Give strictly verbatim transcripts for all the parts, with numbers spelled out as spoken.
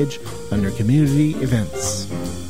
homepage under Community Events.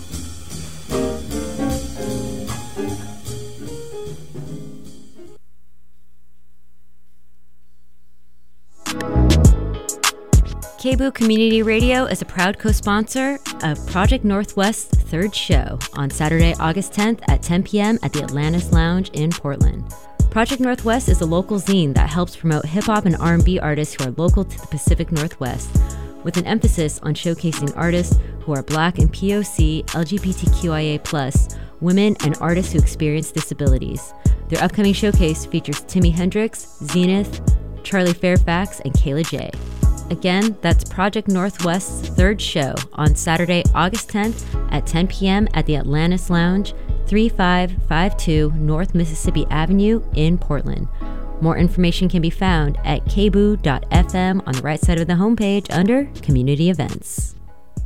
K B O O Community Radio is a proud co-sponsor of Project Northwest's third show on Saturday, August tenth at ten p.m. at the Atlantis Lounge in Portland. Project Northwest is a local zine that helps promote hip-hop and R and B artists who are local to the Pacific Northwest, with an emphasis on showcasing artists who are Black and P O C, L G B T Q I A plus, women, and artists who experience disabilities. Their upcoming showcase features Timmy Hendrix, Zenith, Charlie Fairfax, and Kayla J. Again, that's Project Northwest's third show on Saturday, August tenth at ten p.m. at the Atlantis Lounge, thirty-five fifty-two North Mississippi Avenue in Portland. More information can be found at k b o o dot f m on the right side of the homepage under Community Events.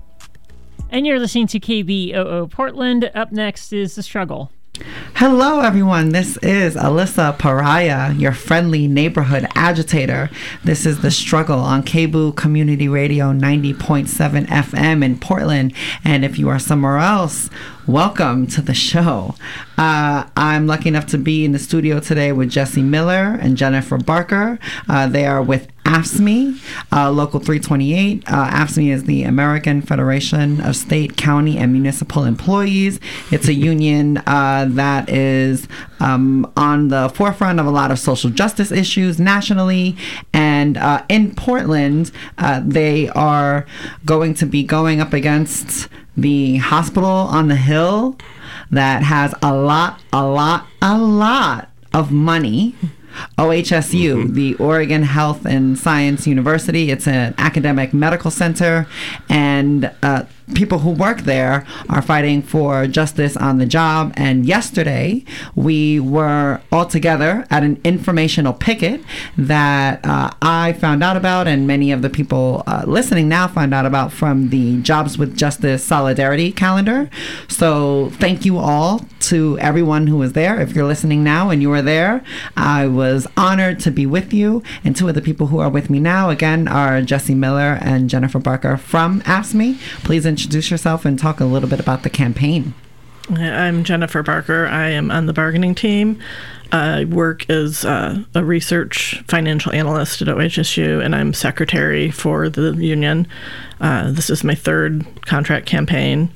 And you're listening to K B O O Portland. Up next is The Struggle. Hello, everyone. This is Alyssa Pariah, your friendly neighborhood agitator. This is The Struggle on K B O O Community Radio ninety point seven F M in Portland. And if you are somewhere else, welcome to the show. Uh, I'm lucky enough to be in the studio today with Jesse Miller and Jennifer Barker. Uh, they are with A F S M E, uh, Local three twenty-eight. Uh, A F S M E is the American Federation of State, County, and Municipal Employees. It's a union uh, that is um, on the forefront of a lot of social justice issues nationally. And uh, in Portland, uh, they are going to be going up against the hospital on the hill that has a lot, a lot, a lot of money. O H S U, mm-hmm. the Oregon Health and Science University. It's an academic medical center, and uh, people who work there are fighting for justice on the job. And yesterday, we were all together at an informational picket that uh, I found out about, and many of the people uh, listening now found out about from the Jobs with Justice Solidarity calendar. So thank you all to everyone who was there. If you're listening now and you were there, I was honored to be with you. And two of the people who are with me now, again, are Jesse Miller and Jennifer Barker from A F S M E. Please introduce yourself and talk a little bit about the campaign. I'm Jennifer Barker. I am on the bargaining team. I work as uh, a research financial analyst at O H S U, and I'm secretary for the union. Uh, this is my third contract campaign.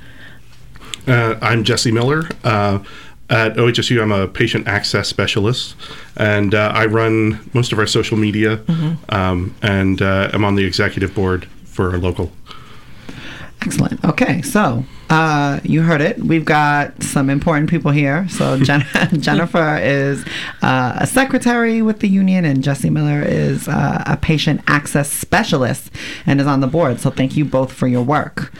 Uh, I'm Jesse Miller. Uh, at O H S U, I'm a patient access specialist, and uh, I run most of our social media, mm-hmm. um, and uh, I'm on the executive board for our local. Excellent. Okay, so uh, you heard it. We've got some important people here. So Jen- Jennifer is uh, a secretary with the union, and Jesse Miller is uh, a patient access specialist and is on the board. So thank you both for your work.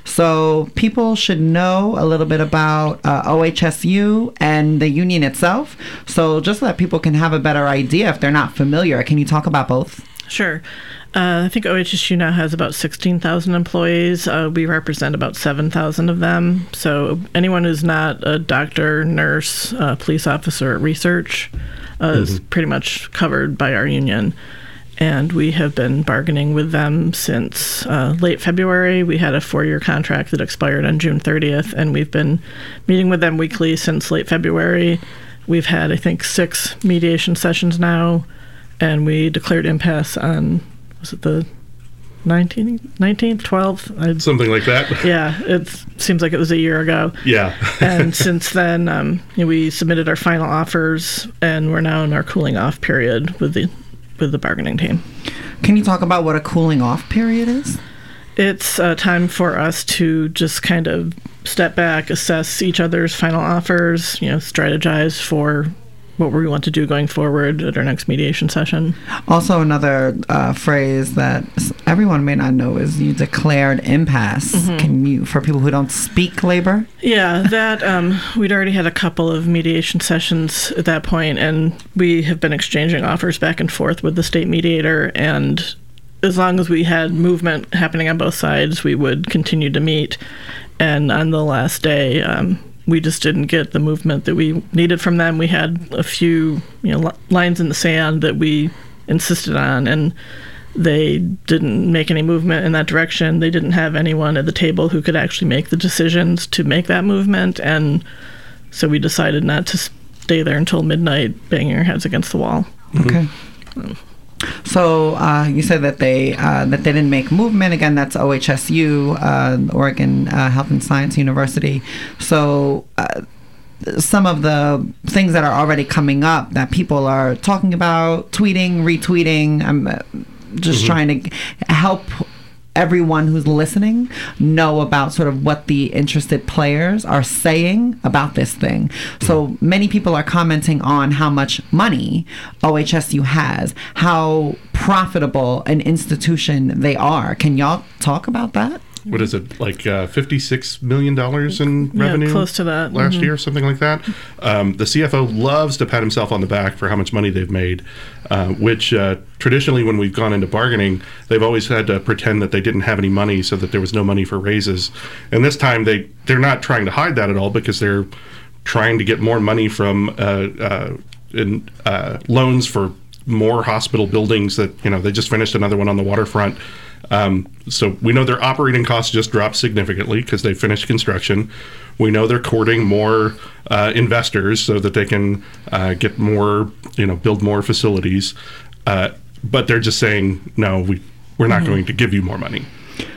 So people should know a little bit about uh, O H S U and the union itself. So just so that people can have a better idea if they're not familiar, can you talk about both? Sure. Uh, I think O H S U now has about sixteen thousand employees. Uh, we represent about seven thousand of them. So anyone who's not a doctor, nurse, uh, police officer, or research uh, mm-hmm. is pretty much covered by our union. And we have been bargaining with them since uh, late February. We had a four-year contract that expired on June thirtieth, and we've been meeting with them weekly since late February. We've had, I think, six mediation sessions now, and we declared impasse on, was it the nineteenth, nineteenth, twelfth? I'd, Something like that. Yeah, it seems like it was a year ago. Yeah. And since then, um, you know, we submitted our final offers, and we're now in our cooling off period with the with the bargaining team. Can you talk about what a cooling off period is? It's a time for us to just kind of step back, assess each other's final offers, you know, strategize for what we want to do going forward at our next mediation session. Also, another uh, phrase that everyone may not know is you declared impasse. Mm-hmm. Can you, for people who don't speak labor? Yeah, that um, we'd already had a couple of mediation sessions at that point, and we have been exchanging offers back and forth with the state mediator, and as long as we had movement happening on both sides, we would continue to meet. And on the last day, um, we just didn't get the movement that we needed from them. We had a few, you know, li- lines in the sand that we insisted on, and they didn't make any movement in that direction. They didn't have anyone at the table who could actually make the decisions to make that movement. And so we decided not to stay there until midnight, banging our heads against the wall. Okay. So uh, you said that they uh, that they didn't make movement. Again, that's O H S U, uh, Oregon uh, Health and Science University. So uh, some of the things that are already coming up that people are talking about, tweeting, retweeting. I'm uh, just mm-hmm. trying to help everyone who's listening know about sort of what the interested players are saying about this thing. So many people are commenting on how much money O H S U has, how profitable an institution they are. Can y'all talk about that? What is it, like uh, fifty-six million dollars in yeah, revenue? Close to that. Last mm-hmm. year, something like that. Um, the C F O loves to pat himself on the back for how much money they've made, uh, which uh, traditionally when we've gone into bargaining, they've always had to pretend that they didn't have any money so that there was no money for raises. And this time, they, they're not trying to hide that at all because they're trying to get more money from uh, uh, in, uh, loans for more hospital buildings that, you know, they just finished another one on the waterfront. Um, so we know their operating costs just dropped significantly because they finished construction. We know they're courting more uh, investors so that they can uh, get more, you know, build more facilities. Uh, but they're just saying, no, we, we're not mm-hmm. going to give you more money.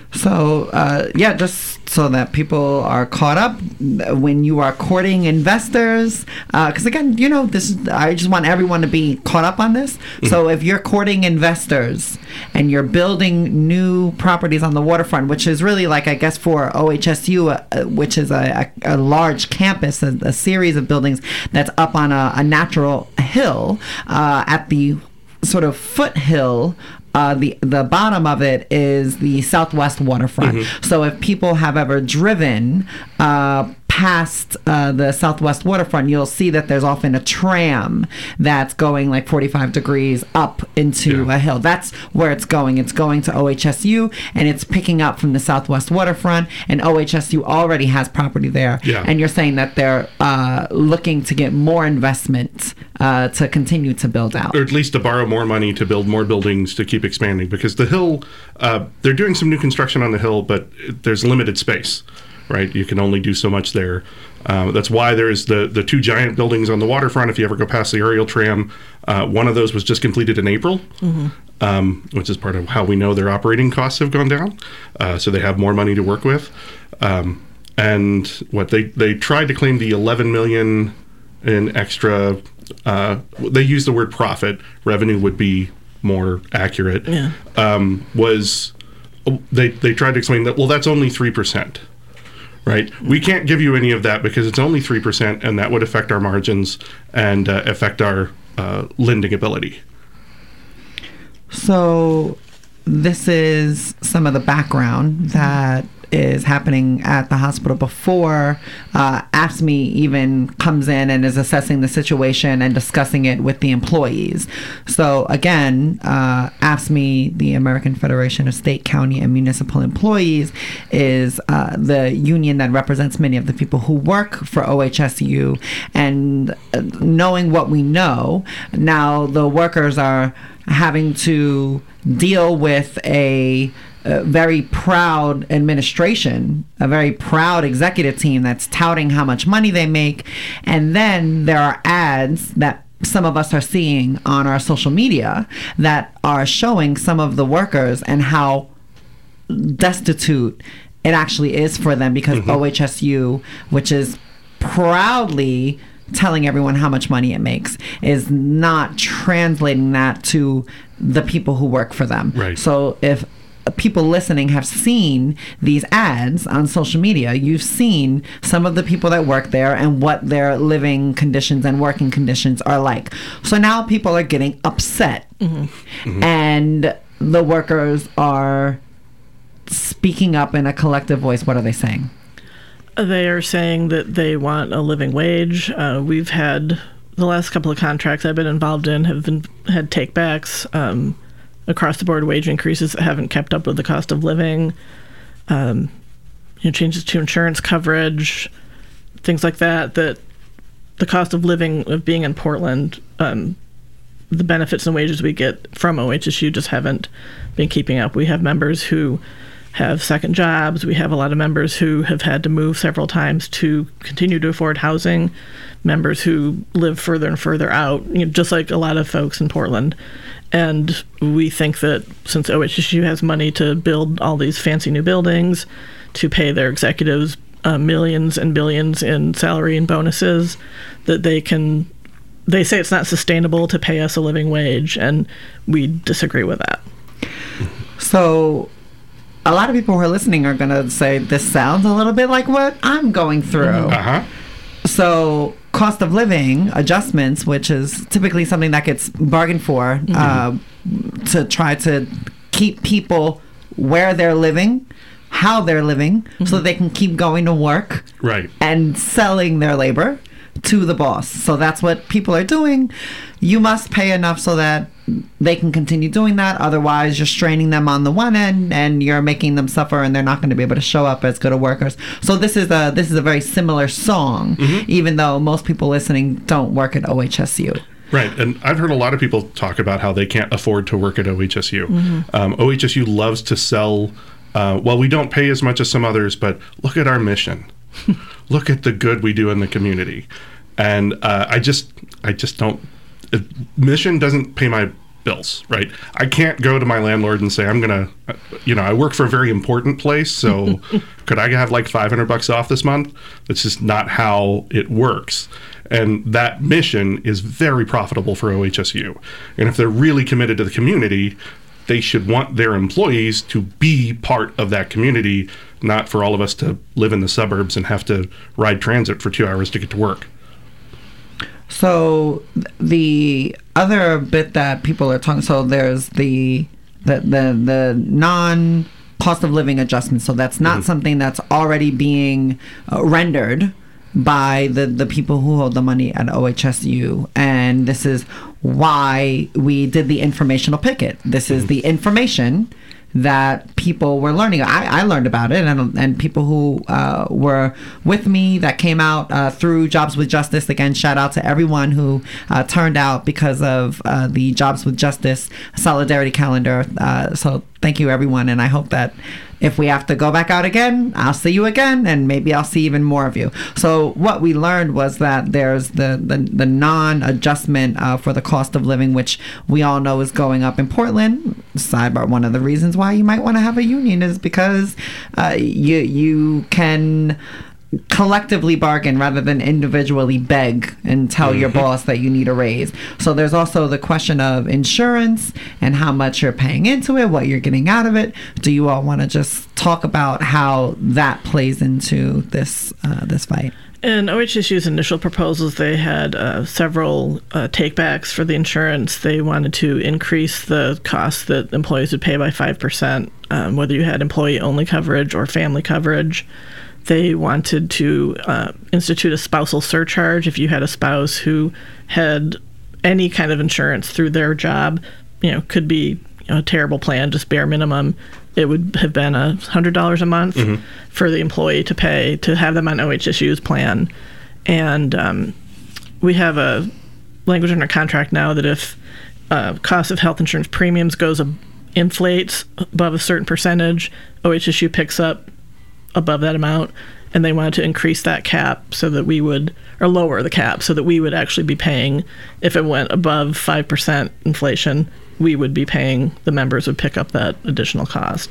So, uh, yeah, just so that people are caught up when you are courting investors, because uh, again, you know, this is, I just want everyone to be caught up on this. Mm-hmm. So if you're courting investors and you're building new properties on the waterfront, which is really like, I guess, for O H S U, uh, which is a, a, a large campus, a, a series of buildings that's up on a, a natural hill uh, at the sort of foothill. Uh, the the bottom of it is the Southwest waterfront. Mm-hmm. So if people have ever driven uh, past uh, the Southwest waterfront, you'll see that there's often a tram that's going like forty-five degrees up into yeah. a hill. That's where it's going. It's going to O H S U, and it's picking up from the Southwest waterfront, and O H S U already has property there. Yeah. And you're saying that they're uh, looking to get more investment uh, to continue to build out. Or at least to borrow more money to build more buildings to keep expanding, because the hill, uh, they're doing some new construction on the hill, but there's limited space. Right, you can only do so much there. Uh, that's why there's the the two giant buildings on the waterfront. If you ever go past the aerial tram, uh, one of those was just completed in April, mm-hmm. um, which is part of how we know their operating costs have gone down. Uh, so they have more money to work with. Um, and what they they tried to claim the eleven million in extra. Uh, they used the word profit. Revenue would be more accurate. Yeah. Um, was they they tried to explain that? Well, that's only three percent. Right, we can't give you any of that because it's only three percent, and that would affect our margins and uh, affect our uh, lending ability. So, this is some of the background that is happening at the hospital before uh, AFSCME even comes in and is assessing the situation and discussing it with the employees. So again, uh, AFSCME, the American Federation of State, County, and Municipal Employees, is uh, the union that represents many of the people who work for O H S U. And uh, knowing what we know, now the workers are having to deal with a A very proud administration, a very proud executive team that's touting how much money they make. And then there are ads that some of us are seeing on our social media that are showing some of the workers and how destitute it actually is for them, because mm-hmm. O H S U, which is proudly telling everyone how much money it makes, is not translating that to the people who work for them. Right. So if people listening have seen these ads on social media, you've seen some of the people that work there and what their living conditions and working conditions are like. So now people are getting upset, mm-hmm. Mm-hmm. and the workers are speaking up in a collective voice. What are they saying? They are saying that they want a living wage. Uh, we've had the last couple of contracts I've been involved in have been had takebacks. Um, across the board wage increases that haven't kept up with the cost of living, um, you know, changes to insurance coverage, things like that, that the cost of living of being in Portland um, the benefits and wages we get from O H S U just haven't been keeping up. We have members who have second jobs. We have a lot of members who have had to move several times to continue to afford housing, members who live further and further out, you know, just like a lot of folks in Portland. And we think that since O H S U has money to build all these fancy new buildings, to pay their executives uh, millions and billions in salary and bonuses, that they can, they say it's not sustainable to pay us a living wage, and we disagree with that. So a lot of people who are listening are going to say, this sounds a little bit like what I'm going through. Mm-hmm. Uh-huh. So cost of living adjustments, which is typically something that gets bargained for, mm-hmm. uh, to try to keep people where they're living, how they're living, mm-hmm. so that they can keep going to work, right, and selling their labor to the boss. So that's what people are doing. You must pay enough so that they can continue doing that. Otherwise, you're straining them on the one end and you're making them suffer, and they're not going to be able to show up as good workers. So this is a this is a very similar song, mm-hmm. even though most people listening don't work at O H S U. Right, and I've heard a lot of people talk about how they can't afford to work at O H S U. Mm-hmm. Um, O H S U loves to sell, uh, well, we don't pay as much as some others, but look at our mission. Look at the good we do in the community. And uh, I just, I just don't, uh, mission doesn't pay my bills, right? I can't go to my landlord and say, I'm going to, you know, I work for a very important place, so could I have like five hundred bucks off this month? That's just not how it works. And that mission is very profitable for O H S U. And if they're really committed to the community, they should want their employees to be part of that community, not for all of us to live in the suburbs and have to ride transit for two hours to get to work. So the other bit that people are talking, so there's the the the, the non cost of living adjustment. So that's not mm-hmm. something that's already being uh, rendered by the, the people who hold the money at O H S U. And this is why we did the informational picket. This is the information that people were learning. I, I learned about it, and and people who uh, were with me that came out uh, through Jobs with Justice. Again, shout out to everyone who uh, turned out because of uh, the Jobs with Justice Solidarity Calendar. Uh, so thank you, everyone, and I hope that if we have to go back out again, I'll see you again, and maybe I'll see even more of you. So what we learned was that there's the, the, the non-adjustment uh, for the cost of living, which we all know is going up in Portland. Sidebar, one of the reasons why you might want to have a union is because uh, you you can collectively bargain rather than individually beg and tell mm-hmm. your boss that you need a raise. So there's also the question of insurance and how much you're paying into it, what you're getting out of it. Do you all want to just talk about how that plays into this uh, this fight? In O H S U's initial proposals, they had uh, several uh, takebacks for the insurance. They wanted to increase the cost that employees would pay by five percent, um, whether you had employee-only coverage or family coverage. They wanted to uh, institute a spousal surcharge if you had a spouse who had any kind of insurance through their job. You know, could be you know, a terrible plan, just bare minimum. It would have been a hundred dollars a month mm-hmm. for the employee to pay to have them on O H S U's plan. And um, we have a language in our contract now that if uh, cost of health insurance premiums goes ab- inflates above a certain percentage, O H S U picks up above that amount, and they wanted to increase that cap so that we would, or lower the cap so that we would actually be paying, if it went above five percent inflation, we would be paying, the members would pick up that additional cost.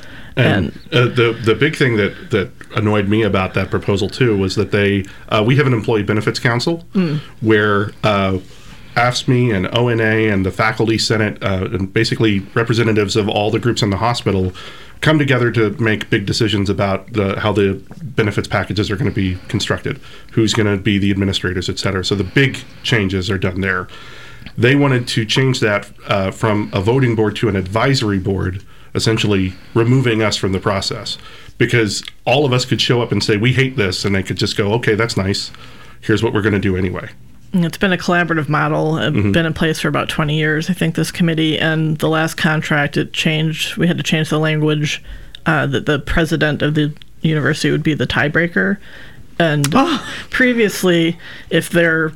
And, and uh, the the big thing that, that annoyed me about that proposal too was that they, uh, we have an employee benefits council mm. where uh, A F S C M E and O N A and the faculty senate uh, and basically representatives of all the groups in the hospital come together to make big decisions about the, how the benefits packages are going to be constructed, who's going to be the administrators, et cetera. So the big changes are done there. They wanted to change that uh, from a voting board to an advisory board, essentially removing us from the process, because all of us could show up and say, we hate this, and they could just go, okay, that's nice. Here's what we're going to do anyway. It's been a collaborative model, uh, mm-hmm. been in place for about twenty years, I think, this committee. And the last contract, it changed. We had to change the language uh, that the president of the university would be the tiebreaker. And oh. previously, if their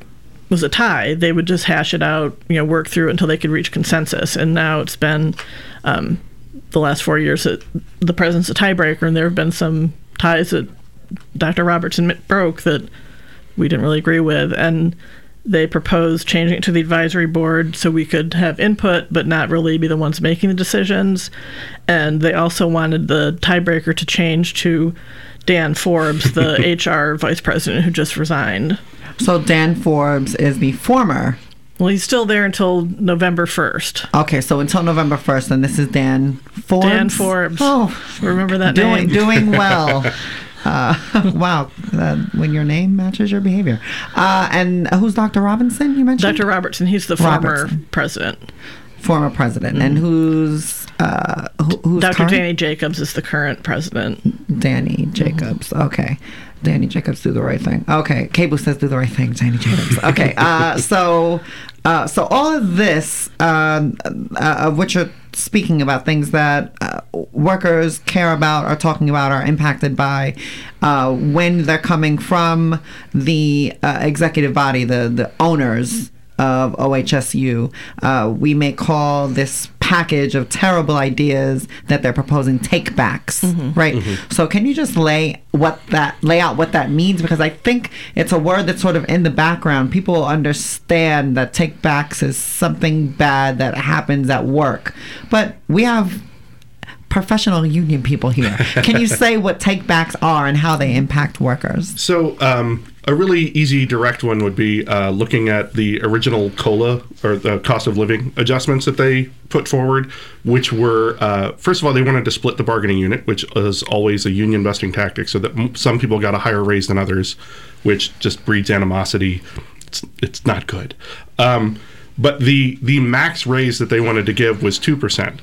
was a tie, they would just hash it out, you know, work through it until they could reach consensus. And now it's been um, the last four years that the president's a tiebreaker, and there have been some ties that Doctor Robertson broke that we didn't really agree with. And they proposed changing it to the advisory board so we could have input but not really be the ones making the decisions. And they also wanted the tiebreaker to change to Dan Forbes, the H R vice president who just resigned. So Dan Forbes is the former. Well, he's still there until November first. Okay, so until November first, and this is Dan Forbes? Dan Forbes. Oh, remember that doing, name? Doing well. Uh, wow, uh, when your name matches your behavior. Uh, and who's Doctor Robinson, you mentioned? Doctor Robertson, he's the former Robertson. president. Former president. Mm-hmm. And who's... Uh, who, who's Doctor current? Danny Jacobs is the current president. Danny Jacobs, mm-hmm. Okay. Danny Jacobs, do the right thing. Okay, Cable says do the right thing, Danny Jacobs. Okay, uh, so... Uh, so all of this, uh, uh, of which you're speaking about, things that uh, workers care about, are talking about, are impacted by, uh, when they're coming from the uh, executive body, the, the owners of O H S U, uh, we may call this package of terrible ideas that they're proposing take-backs, mm-hmm. right? Mm-hmm. So can you just lay what that lay out what that means? Because I think it's a word that's sort of in the background. People understand that take-backs is something bad that happens at work, but we have professional union people here. Can you say what take-backs are and how they impact workers? So um, a really easy, direct one would be uh, looking at the original COLA, or the cost of living adjustments that they put forward, which were, uh, first of all, they wanted to split the bargaining unit, which is always a union busting tactic, so that m- some people got a higher raise than others, which just breeds animosity. It's, it's not good. Um, but the, the max raise that they wanted to give was two percent.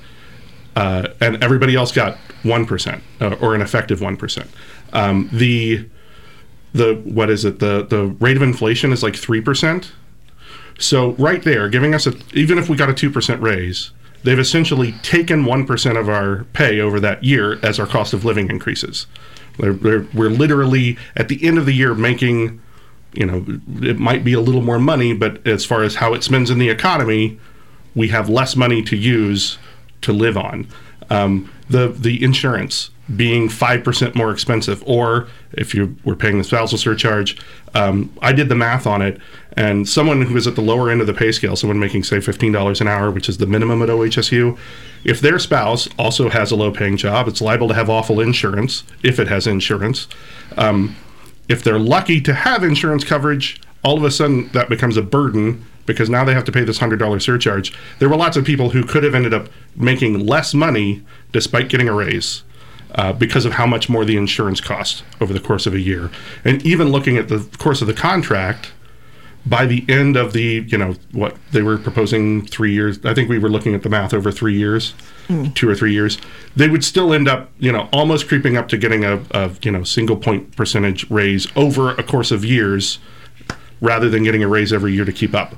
Uh, and everybody else got one percent, uh, or an effective one percent. Um, the the what is it? The the rate of inflation is like three percent. So right there, giving us a, even if we got a two percent raise, they've essentially taken one percent of our pay over that year as our cost of living increases. They're, they're, we're literally at the end of the year making, you know, it might be a little more money, but as far as how it spends in the economy, we have less money to use to live on. Um, the the insurance being five percent more expensive, or if you were paying the spousal surcharge, um, I did the math on it, and someone who is at the lower end of the pay scale, someone making, say, fifteen dollars an hour, which is the minimum at O H S U, if their spouse also has a low-paying job, it's liable to have awful insurance, if it has insurance. Um, if they're lucky to have insurance coverage, all of a sudden that becomes a burden, because now they have to pay this one hundred dollars surcharge. There were lots of people who could have ended up making less money despite getting a raise uh, because of how much more the insurance cost over the course of a year. And even looking at the course of the contract, by the end of the, you know, what they were proposing three years, I think we were looking at the math over three years, mm. two or three years, they would still end up, you know, almost creeping up to getting a, a you know, single point percentage raise over a course of years rather than getting a raise every year to keep up.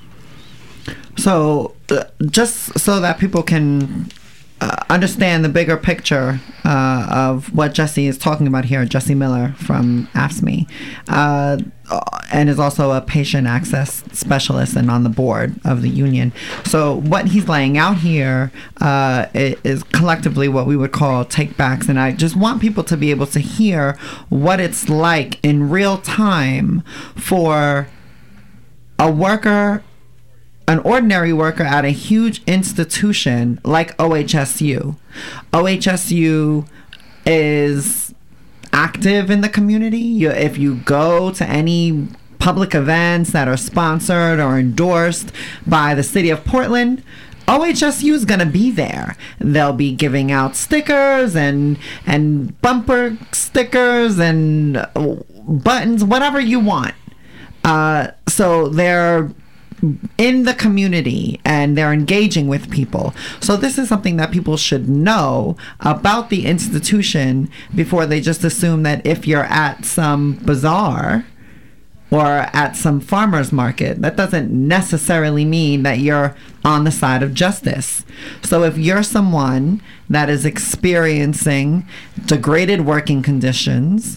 So, uh, just so that people can uh, understand the bigger picture uh, of what Jesse is talking about here, Jesse Miller from A F S C M E, uh, and is also a patient access specialist and on the board of the union. So what he's laying out here uh, is collectively what we would call take-backs, and I just want people to be able to hear what it's like in real time for a worker, an ordinary worker at a huge institution like O H S U. O H S U is active in the community. You, if you go to any public events that are sponsored or endorsed by the city of Portland, O H S U is going to be there. They'll be giving out stickers and and bumper stickers and buttons, whatever you want. Uh, so they're in the community and they're engaging with people. So this is something that people should know about the institution before they just assume that if you're at some bazaar or at some farmer's market, that doesn't necessarily mean that you're on the side of justice. So if you're someone that is experiencing degraded working conditions,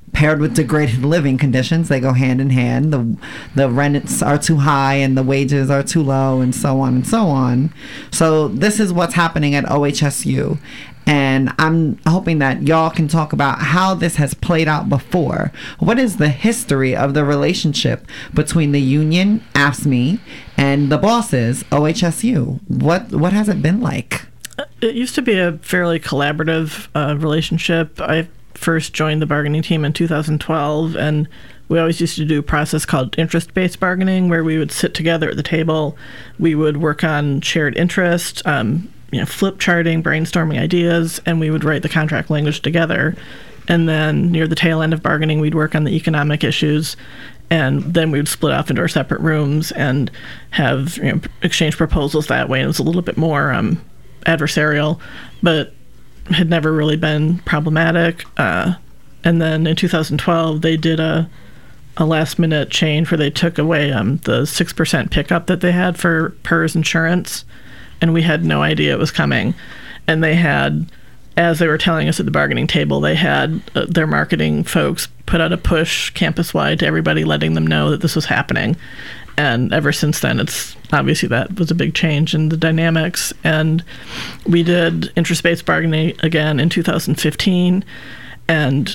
paired with degraded living conditions. They go hand in hand. The the rents are too high and the wages are too low, and so on and so on. So this is what's happening at O H S U. And I'm hoping that y'all can talk about how this has played out before. What is the history of the relationship between the union, A F S M E, and the bosses, O H S U? What what has it been like? It used to be a fairly collaborative uh, relationship. I first joined the bargaining team in two thousand twelve, and we always used to do a process called interest-based bargaining, where we would sit together at the table. We would work on shared interest, um, you know, flip charting, brainstorming ideas, and we would write the contract language together. And then near the tail end of bargaining, we'd work on the economic issues, and then we would split off into our separate rooms and have, you know, exchange proposals that way. And it was a little bit more um, adversarial, but had never really been problematic. Uh, and then in two thousand twelve, they did a a last minute change where they took away um, the six percent pickup that they had for P E R S insurance, and we had no idea it was coming. And they had, as they were telling us at the bargaining table, they had uh, their marketing folks put out a push campus-wide to everybody, letting them know that this was happening. And ever since then, it's obviously that was a big change in the dynamics. And we did interest-based bargaining again in two thousand fifteen, and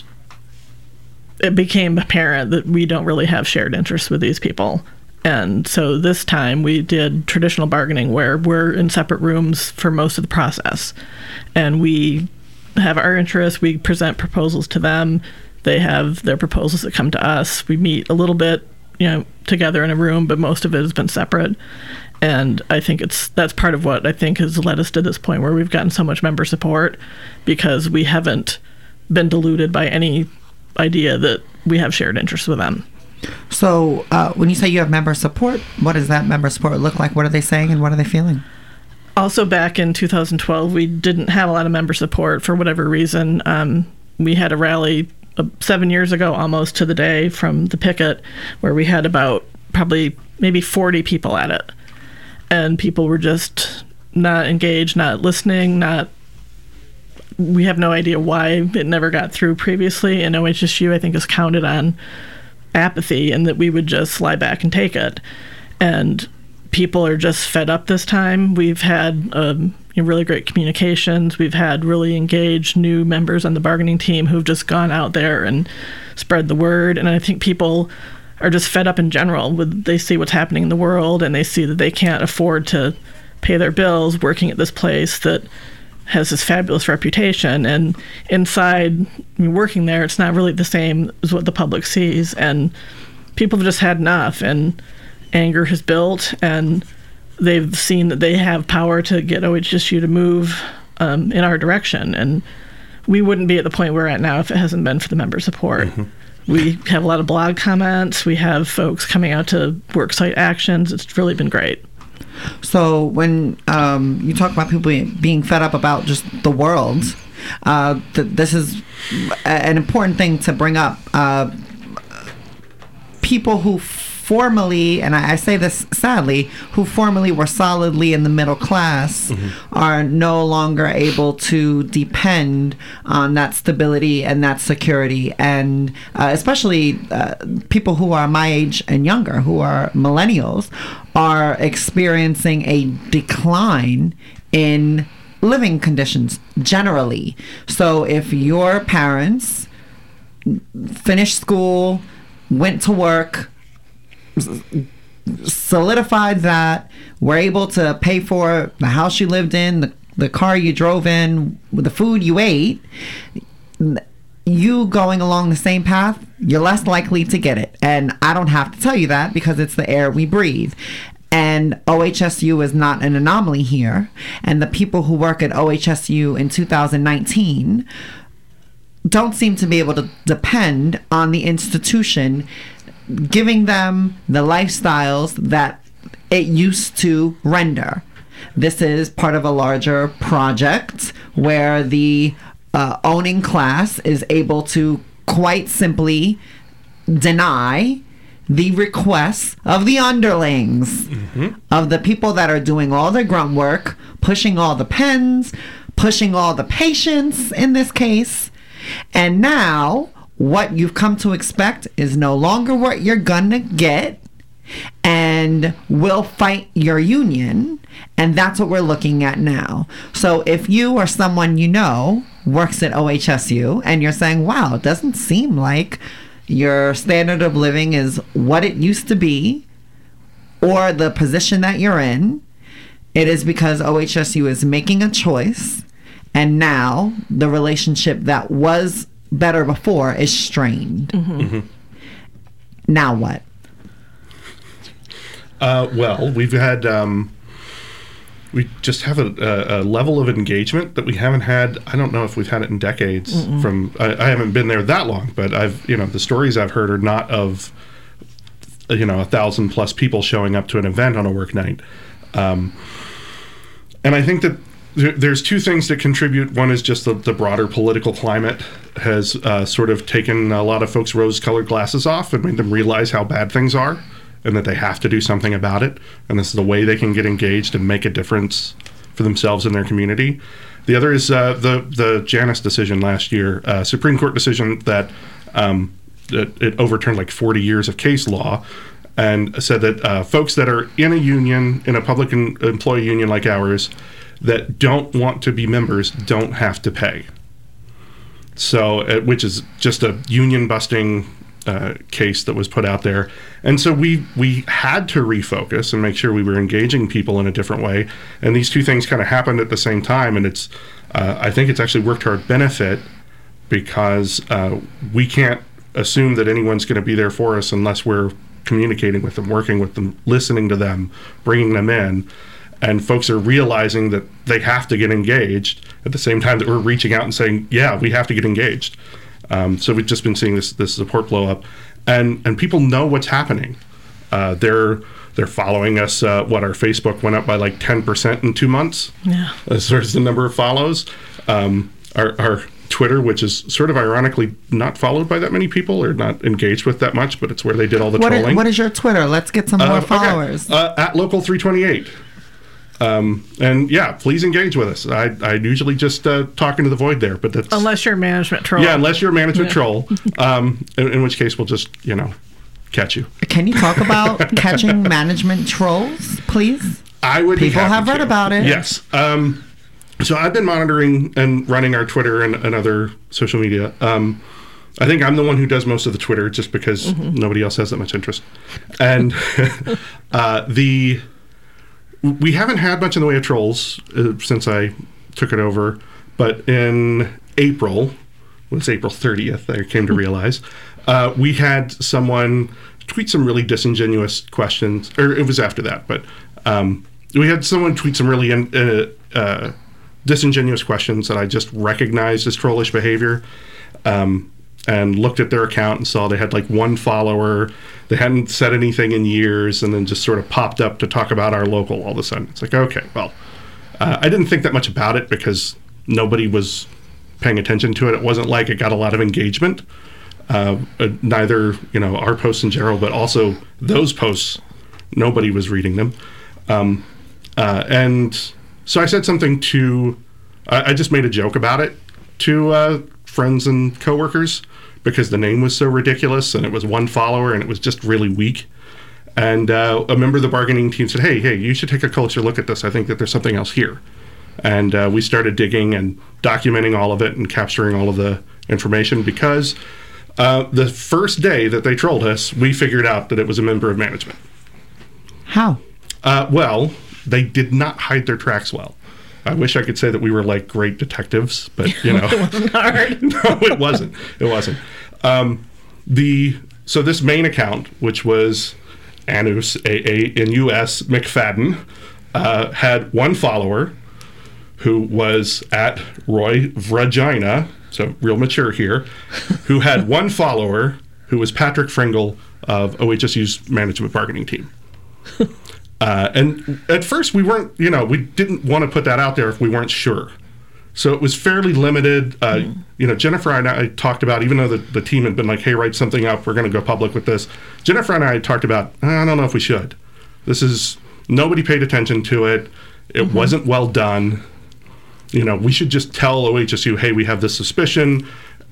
it became apparent that we don't really have shared interests with these people. And so this time we did traditional bargaining, where we're in separate rooms for most of the process. And we have our interests, we present proposals to them, they have their proposals that come to us. We meet a little bit, you know, together in a room, but most of it has been separate. And I think it's that's part of what I think has led us to this point where we've gotten so much member support, because we haven't been diluted by any idea that we have shared interests with them. So uh, when you say you have member support, what does that member support look like? What are they saying and what are they feeling? Also, back in two thousand twelve, we didn't have a lot of member support for whatever reason. Um, we had a rally uh, seven years ago, almost to the day, from the picket, where we had about probably maybe forty people at it. And people were just not engaged, not listening, not... We have no idea why it never got through previously. And O H S U, I think, is counted on apathy, and that we would just lie back and take it. And people are just fed up this time. We've had um, you know, really great communications. We've had really engaged new members on the bargaining team who've just gone out there and spread the word. And I think people are just fed up in general. With they see what's happening in the world, and they see that they can't afford to pay their bills working at this place that has this fabulous reputation, and inside, I mean, working there, it's not really the same as what the public sees. And people have just had enough, and anger has built, and they've seen that they have power to get O H S U to move um, in our direction. And we wouldn't be at the point we're at now if it hasn't been for the member support. Mm-hmm. We have a lot of blog comments. We have folks coming out to worksite actions. It's really been great. So when um, you talk about people being fed up about just the world, uh, th- this is an important thing to bring up. Uh, people who formerly, and I, I say this sadly, who formerly were solidly in the middle class mm-hmm. are no longer able to depend on that stability and that security. And uh, especially uh, people who are my age and younger, who are millennials, are experiencing a decline in living conditions generally. So if your parents finished school, went to work, solidified that, were able to pay for the house you lived in, the, the car you drove in, the food you ate, you going along the same path, you're less likely to get it. And I don't have to tell you that, because it's the air we breathe. And O H S U is not an anomaly here. And the people who work at O H S U in two thousand nineteen don't seem to be able to depend on the institution giving them the lifestyles that it used to render. This is part of a larger project where the uh, owning class is able to quite simply deny the requests of the underlings, mm-hmm. of the people that are doing all the grunt work, pushing all the pens, pushing all the patients in this case. And now what you've come to expect is no longer what you're gonna get, and we'll fight your union. And that's what we're looking at now. So if you or someone you know works at O H S U and you're saying, wow, it doesn't seem like your standard of living is what it used to be, or the position that you're in, it is because O H S U is making a choice, and now the relationship that was better before is strained. Mm-hmm. Mm-hmm. Now what? Uh, well, we've had... Um We just have a, a, a level of engagement that we haven't had. I don't know if we've had it in decades. Mm-mm. From I, I haven't been there that long, but I've you know the stories I've heard are not of you know a thousand plus people showing up to an event on a work night. Um, and I think that th- there's two things that contribute. One is just the, the broader political climate has uh, sort of taken a lot of folks' rose-colored glasses off and made them realize how bad things are, and that they have to do something about it. And this is the way they can get engaged and make a difference for themselves and their community. The other is uh, the the Janus decision last year, uh, Supreme Court decision that um, it, it overturned like forty years of case law and said that uh, folks that are in a union, in a public in, employee union like ours, that don't want to be members don't have to pay. So, uh, which is just a union busting Uh, case that was put out there. And so we we had to refocus and make sure we were engaging people in a different way. And these two things kind of happened at the same time. And it's uh, I think it's actually worked to our benefit, because uh, we can't assume that anyone's going to be there for us unless we're communicating with them, working with them, listening to them, bringing them in. And folks are realizing that they have to get engaged at the same time that we're reaching out and saying, yeah, we have to get engaged. Um, so we've just been seeing this this support blow up, and and people know what's happening. Uh, they're they're following us. Uh, what our Facebook went up by like ten percent in two months. Yeah, as far as the number of follows. Um, our our Twitter, which is sort of ironically not followed by that many people or not engaged with that much, but it's where they did all the what trolling. Is, what is your Twitter? Let's get some uh, more okay. followers. Uh, at local three twenty-eight. Um, and yeah, please engage with us. I, I usually just uh, talk into the void there, but that's unless you're a management troll. Yeah, unless you're a management yeah. troll, um, in, in which case we'll just you know catch you. Can you talk about catching management trolls, please? I would. People be have read to. about it. Yes. Um, so I've been monitoring and running our Twitter and, and other social media. Um, I think I'm the one who does most of the Twitter, just because mm-hmm. nobody else has that much interest, and uh, the. We haven't had much in the way of trolls uh, since I took it over, but in April, well, it's April thirtieth, I came to realize, uh, we had someone tweet some really disingenuous questions, or it was after that, but um, we had someone tweet some really uh, uh, disingenuous questions that I just recognized as trollish behavior. Um, and looked at their account and saw they had like one follower. They hadn't said anything in years, and then just sort of popped up to talk about our local all of a sudden. It's like, okay, well, uh, I didn't think that much about it because nobody was paying attention to it. It wasn't like it got a lot of engagement. Uh, uh, neither, you know, our posts in general, but also those posts, nobody was reading them. Um, uh, and so I said something to, I, I just made a joke about it to uh, friends and coworkers, because the name was so ridiculous and it was one follower and it was just really weak. And uh, a member of the bargaining team said, hey, hey, you should take a closer look at this. I think that there's something else here. And uh, we started digging and documenting all of it and capturing all of the information, because uh, the first day that they trolled us, we figured out that it was a member of management. How? Uh, well, they did not hide their tracks well. I wish I could say that we were like great detectives, but you know, it wasn't hard. No, it wasn't. It wasn't. Um, the so this main account, which was Anus A A N U S McFadden, uh, had one follower who was at Roy Vragina, so real mature here, who had one follower who was Patrick Fringle of O H S U's management bargaining team. Uh, and at first we weren't, you know, we didn't want to put that out there if we weren't sure. So it was fairly limited. Uh, mm. You know, Jennifer and I talked about, even though the, the team had been like, hey, write something up, we're going to go public with this. Jennifer and I talked about, I don't know if we should. This is, nobody paid attention to it. It mm-hmm. wasn't well done. You know, we should just tell O H S U, hey, we have this suspicion,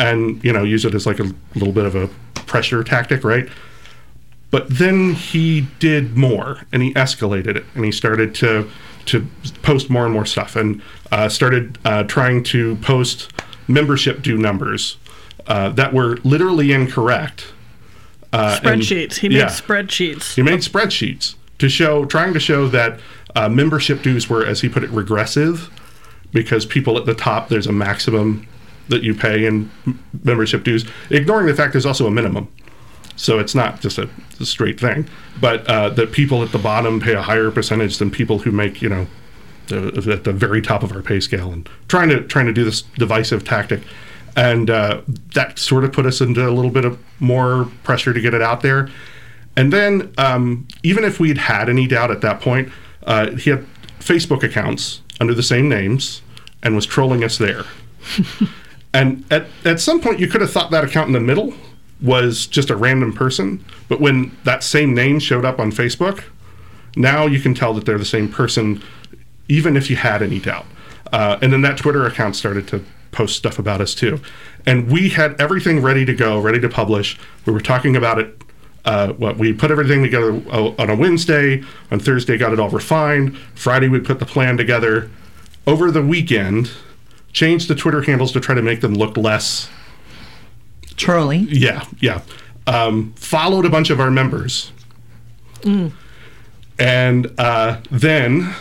and, you know, use it as like a little bit of a pressure tactic, right? But then he did more, and he escalated it, and he started to to post more and more stuff, and uh, started uh, trying to post membership due numbers uh, that were literally incorrect. Uh, spreadsheets. And, he made yeah, spreadsheets. He made spreadsheets to show, trying to show that uh, membership dues were, as he put it, regressive, because people at the top, there's a maximum that you pay in membership dues, ignoring the fact there's also a minimum. So it's not just a, a straight thing, but uh, that people at the bottom pay a higher percentage than people who make, you know, the, at the very top of our pay scale, and trying to trying to do this divisive tactic. And uh, that sort of put us into a little bit of more pressure to get it out there. And then um, even if we'd had any doubt at that point, uh, he had Facebook accounts under the same names and was trolling us there. And at, at some point, you could have thought that account in the middle was just a random person. But when that same name showed up on Facebook, now you can tell that they're the same person, even if you had any doubt. Uh, and then that Twitter account started to post stuff about us too. And we had everything ready to go, ready to publish. We were talking about it. Uh, what we put everything together on a Wednesday. On Thursday, got it all refined. Friday, we put the plan together. Over the weekend, changed the Twitter handles to try to make them look less trolly. Yeah, yeah. Um, followed a bunch of our members. Mm. And uh, then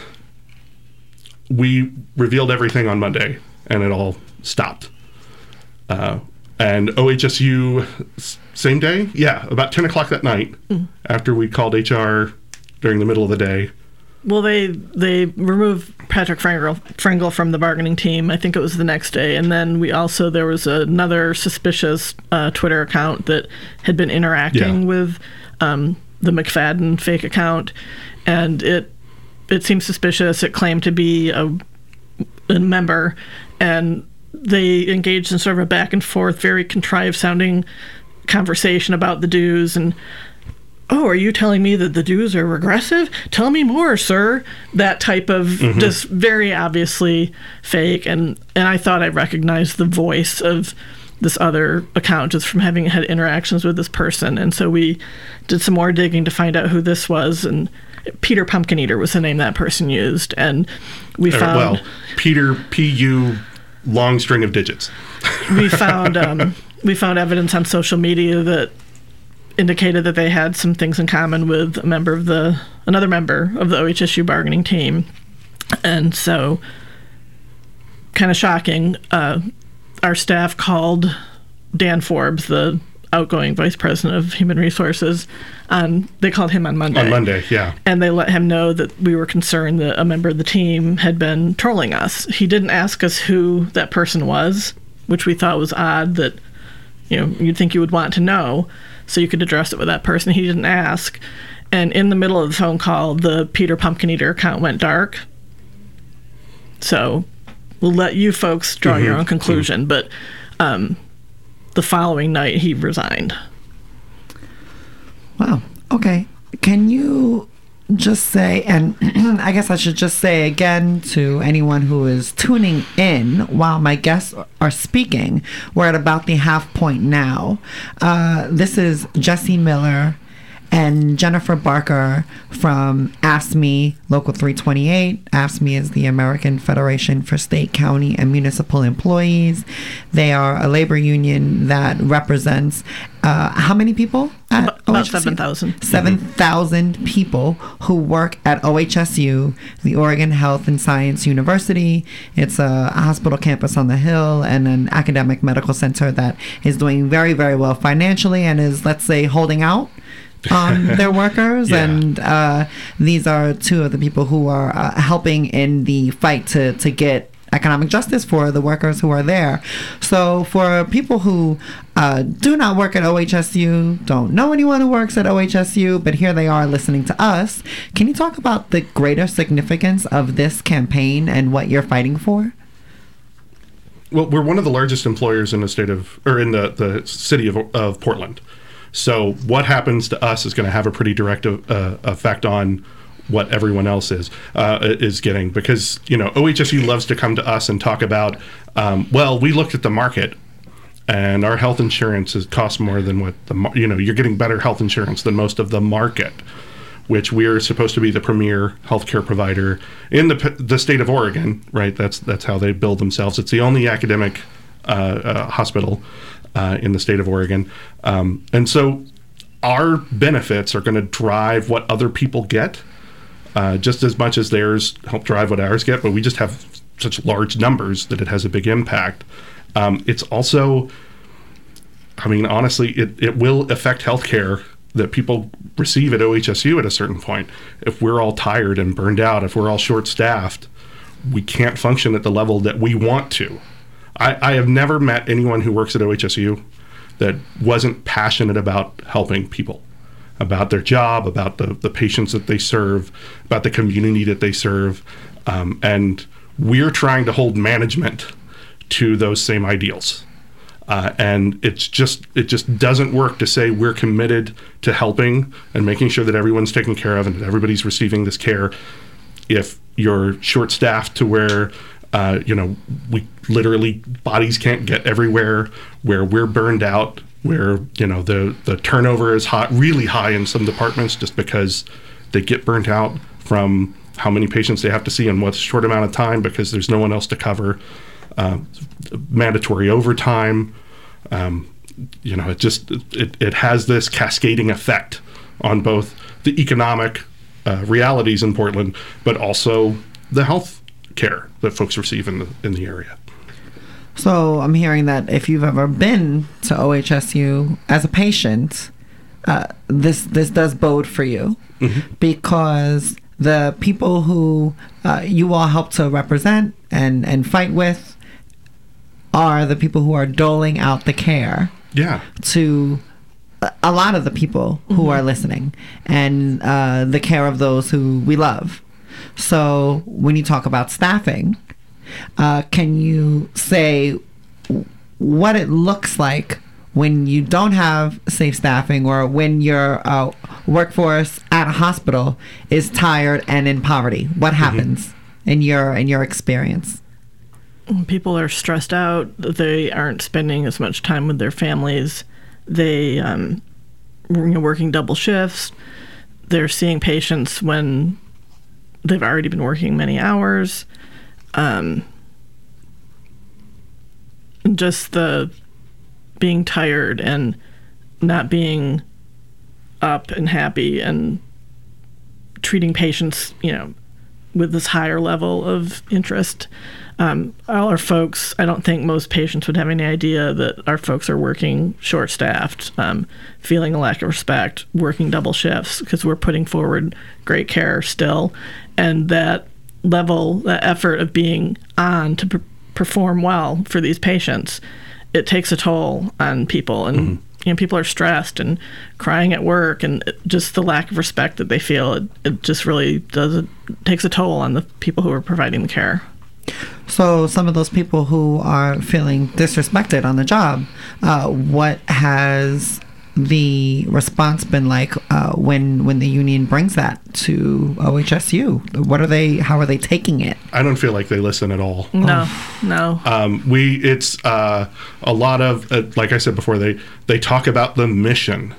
we revealed everything on Monday, and it all stopped. Uh, and O H S U, same day? Yeah, about ten o'clock that night, mm. after we called H R during the middle of the day. Well, they they removed Patrick Frengel, Frengel from the bargaining team. I think it was the next day. And then we also, there was another suspicious uh, Twitter account that had been interacting yeah. with um, the McFadden fake account. And it it seemed suspicious. It claimed to be a, a member. And they engaged in sort of a back and forth, very contrived sounding conversation about the dues. And oh, are you telling me that the dues are regressive? Tell me more, sir. That type of mm-hmm. just very obviously fake. And, and I thought I recognized the voice of this other account just from having had interactions with this person. And so we did some more digging to find out who this was. And Peter Pumpkin Eater was the name that person used. And we uh, found... Well, Peter, P U, long string of digits. we found um, we found evidence on social media that indicated that they had some things in common with a member of the another member of the O H S U bargaining team. And so, kind of shocking, uh, our staff called Dan Forbes, the outgoing vice president of human resources, on they called him on Monday. On Monday, yeah. And they let him know that we were concerned that a member of the team had been trolling us. He didn't ask us who that person was, which we thought was odd, that, you know, you'd think you would want to know so you could address it with that person. He didn't ask. And in the middle of the phone call, the Peter Pumpkin Eater account went dark. So we'll let you folks draw mm-hmm. your own conclusion. Mm-hmm. But um, the following night, he resigned. Wow. Okay. Can you just say, and I guess I should just say again to anyone who is tuning in while my guests are speaking, we're at about the half point now. Uh, this is Jesse Miller and Jennifer Barker from AFSCME Local three twenty-eight. AFSCME is the American Federation for State, County, and Municipal Employees. They are a labor union that represents uh, how many people? At about about seven thousand. seven thousand mm-hmm. people who work at O H S U, the Oregon Health and Science University. It's a hospital campus on the Hill and an academic medical center that is doing very, very well financially and is, let's say, holding out on their workers. Yeah. And uh, these are two of the people who are uh, helping in the fight to, to get economic justice for the workers who are there. So for people who uh, do not work at O H S U, don't know anyone who works at O H S U, but here they are listening to us, can you talk about the greater significance of this campaign and what you're fighting for? Well, we're one of the largest employers in the state of, or in the, the city of, of Portland. So what happens to us is going to have a pretty direct uh, effect on what everyone else is uh, is getting, because, you know, O H S U loves to come to us and talk about, um, well, we looked at the market and our health insurance is costs more than what the mar- you know you're getting better health insurance than most of the market, which we are supposed to be the premier healthcare provider in the p- the state of Oregon, right? That's that's how they build themselves. It's the only academic uh, uh, hospital uh, in the state of Oregon, um, and so our benefits are going to drive what other people get, uh, just as much as theirs help drive what ours get. But we just have such large numbers that it has a big impact. Um, it's also, I mean, honestly, it, it will affect healthcare that people receive at O H S U at a certain point. If we're all tired and burned out, if we're all short-staffed, we can't function at the level that we want to. I, I have never met anyone who works at O H S U that wasn't passionate about helping people, about their job, about the, the patients that they serve, about the community that they serve. Um, and we're trying to hold management to those same ideals. Uh, and it's just it just doesn't work to say we're committed to helping and making sure that everyone's taken care of and that everybody's receiving this care if you're short-staffed to where uh, you know we literally bodies can't get everywhere, where we're burned out, where you know the the turnover is high, really high in some departments just because they get burnt out from how many patients they have to see in what short amount of time because there's no one else to cover. Uh, mandatory overtime, um, you know, it just it, it has this cascading effect on both the economic uh, realities in Portland, but also the health care that folks receive in the in the area. So I'm hearing that if you've ever been to O H S U as a patient, uh, this this does bode for you, mm-hmm. because the people who uh, you all help to represent and, and fight with are the people who are doling out the care yeah. to a lot of the people who mm-hmm. are listening, and uh, the care of those who we love. So when you talk about staffing, uh, can you say what it looks like when you don't have safe staffing, or when your uh, workforce at a hospital is tired and in poverty? What happens mm-hmm. in your in your experience? People are stressed out. They aren't spending as much time with their families. They um, you know, working double shifts. They're seeing patients when they've already been working many hours. Um, just the being tired and not being up and happy and treating patients, you know, with this higher level of interest. Um, all our folks, I don't think most patients would have any idea that our folks are working short-staffed, um, feeling a lack of respect, working double shifts, because we're putting forward great care still. And that level, that effort of being on to per- perform well for these patients, it takes a toll on people. And mm-hmm. you know, people are stressed and crying at work, and it, just the lack of respect that they feel, it, it just really does, it takes a toll on the people who are providing the care. So some of those people who are feeling disrespected on the job, uh, what has the response been like uh, when when the union brings that to O H S U? What are they? How are they taking it? I don't feel like they listen at all. No, no. Um, we it's uh, a lot of uh, like I said before. They they talk about the mission.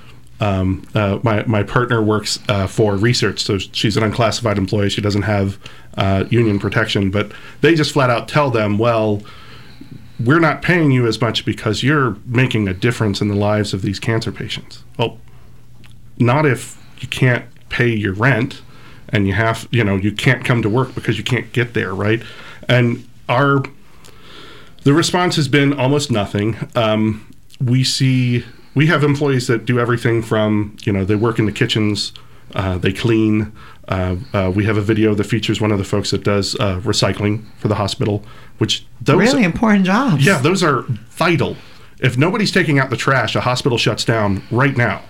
Um, uh, my my partner works uh, for research, so she's an unclassified employee. She doesn't have uh, union protection, but they just flat out tell them, well, we're not paying you as much because you're making a difference in the lives of these cancer patients. Well, not if you can't pay your rent and you have, you know, you can't come to work because you can't get there, right? And our the response has been almost nothing. Um, we see. We have employees that do everything from, you know, they work in the kitchens, uh, they clean. Uh, uh, we have a video that features one of the folks that does uh, recycling for the hospital, which those really are, important jobs. Yeah, those are vital. If nobody's taking out the trash, a hospital shuts down right now.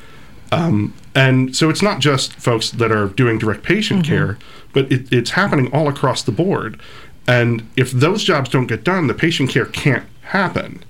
Um, and so it's not just folks that are doing direct patient mm-hmm. care, but it, it's happening all across the board. And if those jobs don't get done, the patient care can't happen.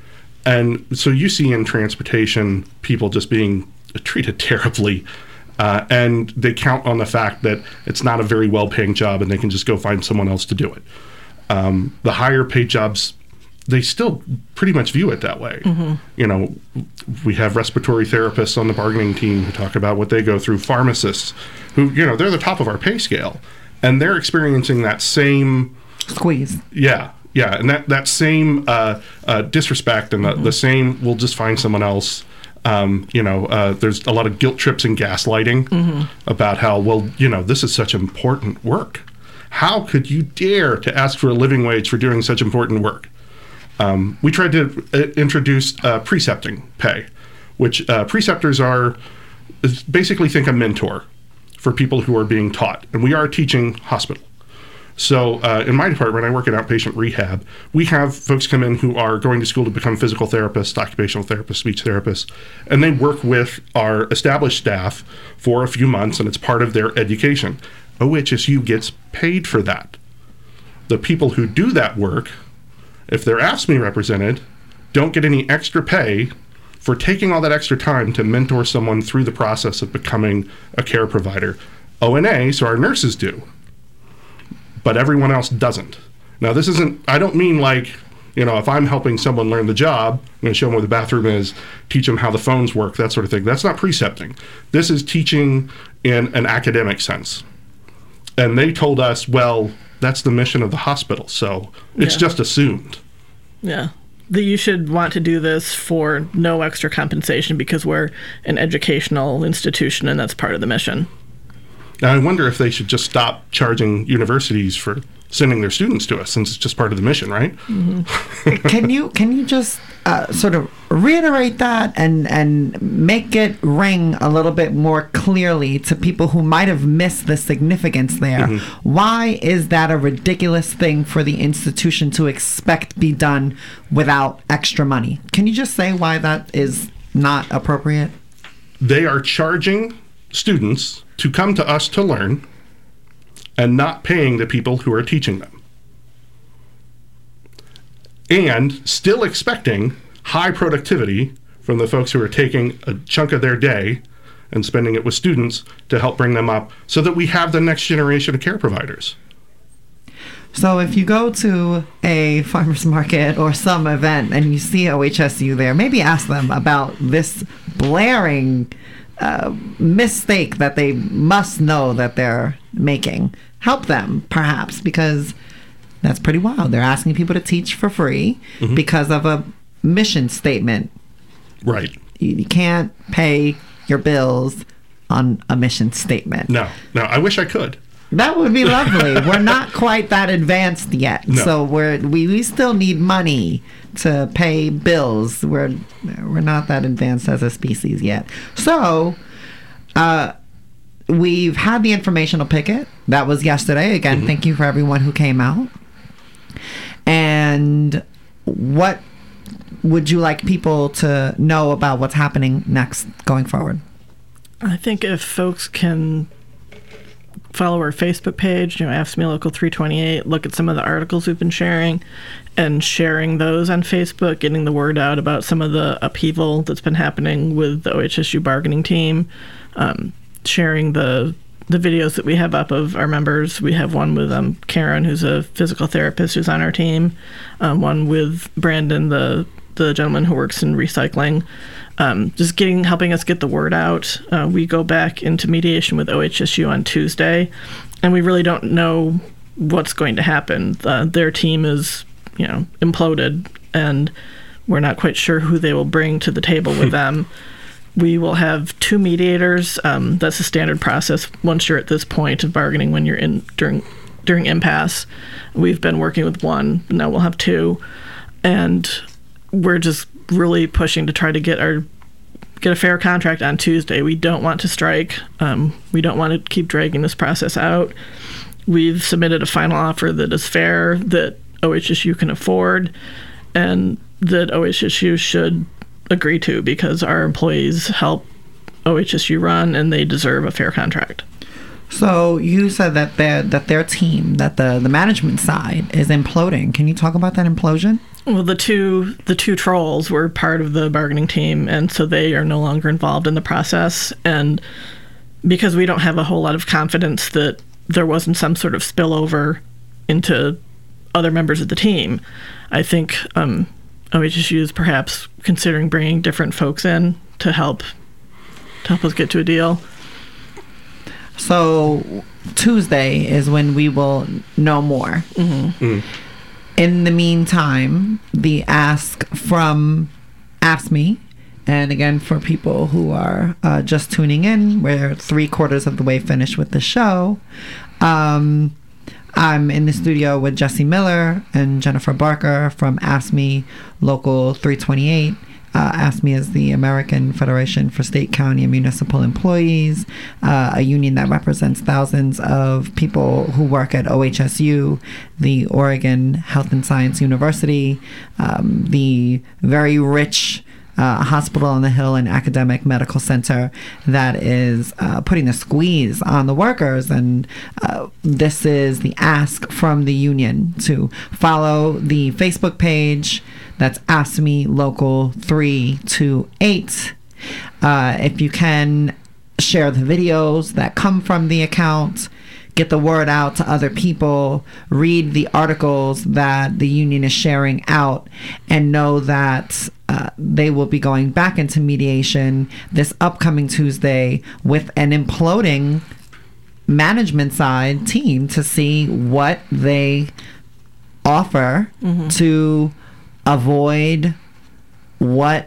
And so you see in transportation people just being treated terribly, uh, and they count on the fact that it's not a very well-paying job and they can just go find someone else to do it. Um, the higher paid jobs they still pretty much view it that way. Mm-hmm. You know, we have respiratory therapists on the bargaining team who talk about what they go through, pharmacists who, you know, they're the top of our pay scale, and they're experiencing that same squeeze. Yeah, yeah, and that, that same uh, uh, disrespect and the, mm-hmm. the same, we'll just find someone else. Um, you know, uh, there's a lot of guilt trips and gaslighting mm-hmm. about how, well, you know, this is such important work. How could you dare to ask for a living wage for doing such important work? Um, we tried to uh, introduce uh, precepting pay, which uh, preceptors are basically think a mentor for people who are being taught. And we are a teaching hospital. So uh, in my department, I work in outpatient rehab. We have folks come in who are going to school to become physical therapists, occupational therapists, speech therapists, and they work with our established staff for a few months, and it's part of their education. O H S U gets paid for that. The people who do that work, if they're AFSCME represented, don't get any extra pay for taking all that extra time to mentor someone through the process of becoming a care provider. O N A, so our nurses do, but everyone else doesn't. Now, this isn't, I don't mean like, you know, if I'm helping someone learn the job, I'm going to show them where the bathroom is, teach them how the phones work, that sort of thing. That's not precepting. This is teaching in an academic sense. And they told us, well, that's the mission of the hospital, so it's yeah. just assumed. Yeah. That you should want to do this for no extra compensation because we're an educational institution and that's part of the mission. Now, I wonder if they should just stop charging universities for sending their students to us, since it's just part of the mission, right? Mm-hmm. Can you can you just uh, sort of reiterate that and and make it ring a little bit more clearly to people who might have missed the significance there? Mm-hmm. Why is that a ridiculous thing for the institution to expect be done without extra money? Can you just say why that is not appropriate? They are charging students to come to us to learn and not paying the people who are teaching them. And still expecting high productivity from the folks who are taking a chunk of their day and spending it with students to help bring them up so that we have the next generation of care providers. So if you go to a farmer's market or some event and you see O H S U there, maybe ask them about this blaring uh, mistake that they must know that they're making. Help them, perhaps, because that's pretty wild. They're asking people to teach for free mm-hmm. because of a mission statement. Right. You, you can't pay your bills on a mission statement. No, no, I wish I could. That would be lovely. We're not quite that advanced yet, no. so we're we, we still need money to pay bills. We're we're not that advanced as a species yet. So, uh, we've had the informational picket. That was yesterday. Again, mm-hmm. thank you for everyone who came out. And what would you like people to know about what's happening next going forward? I think if folks can follow our Facebook page, you know, AFSCME Local three twenty-eight, look at some of the articles we've been sharing and sharing those on Facebook, getting the word out about some of the upheaval that's been happening with the O H S U bargaining team, um, sharing the the videos that we have up of our members. We have one with um, Karen, who's a physical therapist who's on our team, um, one with Brandon, the the gentleman who works in recycling. Um, just getting, helping us get the word out. Uh, we go back into mediation with O H S U on Tuesday, and we really don't know what's going to happen. Uh, their team is, you know, imploded, and we're not quite sure who they will bring to the table with them. We will have two mediators. Um, that's a standard process once you're at this point of bargaining when you're in during during impasse. We've been working with one, now we'll have two, and we're just really pushing to try to get our get a fair contract on Tuesday. We don't want to strike. Um, we don't want to keep dragging this process out. We've submitted a final offer that is fair, that O H S U can afford, and that O H S U should agree to, because our employees help O H S U run and they deserve a fair contract. So you said that their that their team, that the, the management side is imploding. Can you talk about that implosion? Well, the two the two trolls were part of the bargaining team, and so they are no longer involved in the process. And because we don't have a whole lot of confidence that there wasn't some sort of spillover into other members of the team, I think um, O H S U is perhaps considering bringing different folks in to help to help us get to a deal. So Tuesday is when we will know more. Mm-hmm. Mm. In the meantime, the ask from Ask Me, and again, for people who are uh, just tuning in, we're three quarters of the way finished with the show. Um, I'm in the studio with Jesse Miller and Jennifer Barker from Ask Me Local three twenty-eight. Uh, Ask Me is the American Federation for State, County, and Municipal Employees, uh, a union that represents thousands of people who work at O H S U, the Oregon Health and Science University, um, the very rich Uh, hospital on the Hill and academic medical center that is uh, putting a squeeze on the workers. And uh, this is the ask from the union to follow the Facebook page. That's Ask Me Local three twenty-eight. Uh, if you can, share the videos that come from the account. Get the word out to other people, read the articles that the union is sharing out, and know that uh, they will be going back into mediation this upcoming Tuesday with an imploding management side team to see what they offer mm-hmm. to avoid what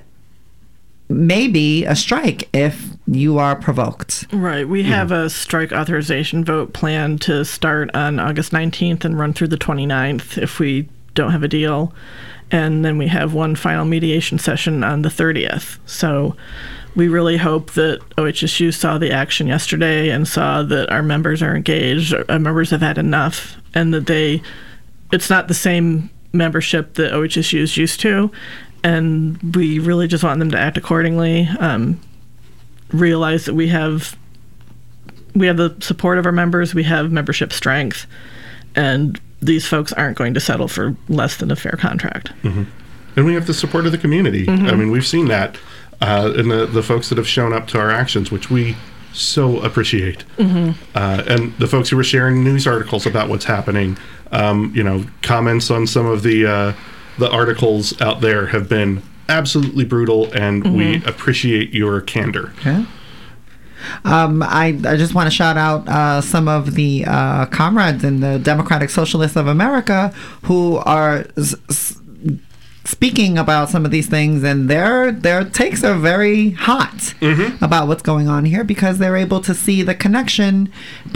may be a strike if you are provoked. Right. We Mm-hmm. have a strike authorization vote planned to start on August nineteenth and run through the twenty-ninth if we don't have a deal. And then we have one final mediation session on the thirtieth. So we really hope that O H S U saw the action yesterday and saw that our members are engaged, our members have had enough, and that they, it's not the same membership that O H S U is used to. And we really just want them to act accordingly. Um, realize that we have we have the support of our members, we have membership strength, and these folks aren't going to settle for less than a fair contract. Mm-hmm. And we have the support of the community. Mm-hmm. I mean, we've seen that uh, in the, the folks that have shown up to our actions, which we so appreciate. Mm-hmm. Uh, and the folks who are sharing news articles about what's happening, um, you know, comments on some of the uh, the articles out there have been absolutely brutal, and mm-hmm. we appreciate your candor. Okay. Um, I, I just want to shout out uh, some of the uh, comrades in the Democratic Socialists of America who are s- s- speaking about some of these things, and their their takes are very hot mm-hmm. about what's going on here, because they're able to see the connection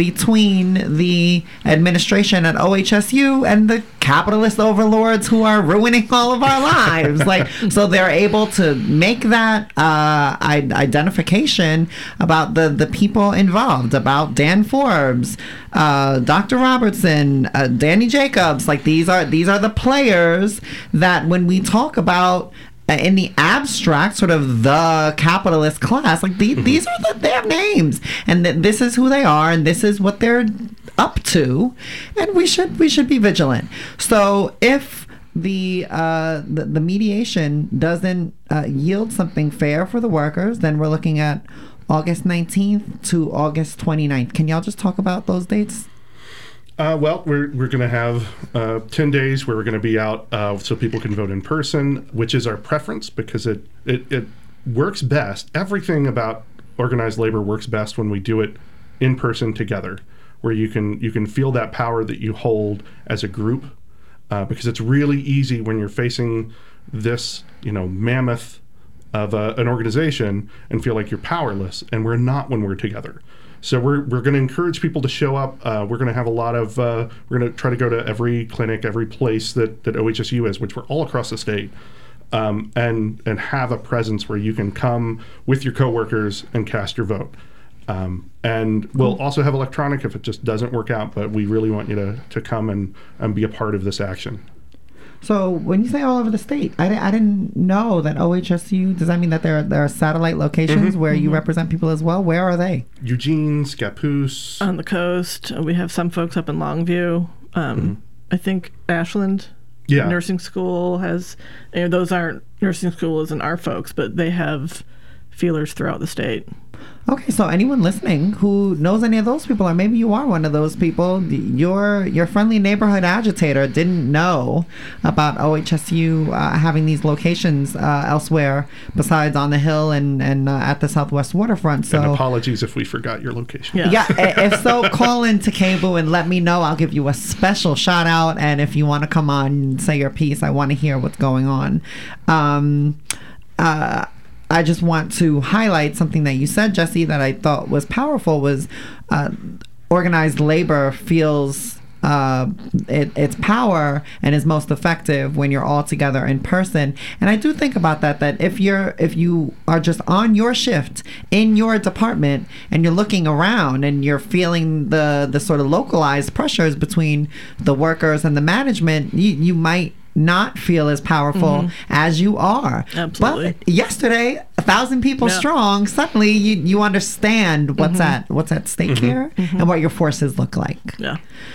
between the administration at O H S U and the capitalist overlords who are ruining all of our lives. Like, so they're able to make that uh, I- identification about the, the people involved, about Dan Forbes, uh, Doctor Robertson, uh, Danny Jacobs. Like, these are these are the players that when we talk about uh, in the abstract, sort of the capitalist class, like the, mm-hmm. these are the, their names, and th- this is who they are, and this is what they're up to, and we should we should be vigilant. So if the uh, the, the mediation doesn't uh, yield something fair for the workers, then we're looking at August nineteenth to August twenty-ninth. Can y'all just talk about those dates? Uh, well, we're we're going to have uh, ten days where we're going to be out uh, so people can vote in person, which is our preference because it, it, it works best. Everything about organized labor works best when we do it in person together, where you can you can feel that power that you hold as a group, uh, because it's really easy when you're facing this, you know, mammoth of a, an organization and feel like you're powerless, and we're not when we're together. So we're we're going to encourage people to show up. Uh, we're going to have a lot of, uh, we're going to try to go to every clinic, every place that, that O H S U is, which we're all across the state, um, and and have a presence where you can come with your coworkers and cast your vote. Um, and we'll also have electronic if it just doesn't work out, but we really want you to, to come and, and be a part of this action. So when you say all over the state, I, I didn't know that O H S U, does that mean that there are, there are satellite locations mm-hmm, where mm-hmm. you represent people as well? Where are they? Eugene, Scappoose. On the coast. We have some folks up in Longview. Um, mm-hmm. I think Ashland yeah. Nursing School has, you know, those aren't, nursing school isn't our folks, but they have feelers throughout the state. Okay, so anyone listening who knows any of those people, or maybe you are one of those people, your your friendly neighborhood agitator didn't know about O H S U uh, having these locations uh, elsewhere besides on the Hill and, and uh, at the Southwest Waterfront. So and apologies if we forgot your location. Yeah. Yeah, i- if so, call in to K B O O and let me know. I'll give you a special shout out. And if you want to come on and say your piece, I want to hear what's going on. Um, uh, I just want to highlight something that you said, Jesse, that I thought was powerful, was uh, organized labor feels uh, it, its power and is most effective when you're all together in person. And I do think about that, that if you're if you are just on your shift in your department and you're looking around and you're feeling the, the sort of localized pressures between the workers and the management, you, you might not feel as powerful mm-hmm. as you are. Absolutely. But yesterday, a thousand people yeah. strong, suddenly you, you understand what's mm-hmm. at what's at stake mm-hmm. here mm-hmm. and what your forces look like. Yeah.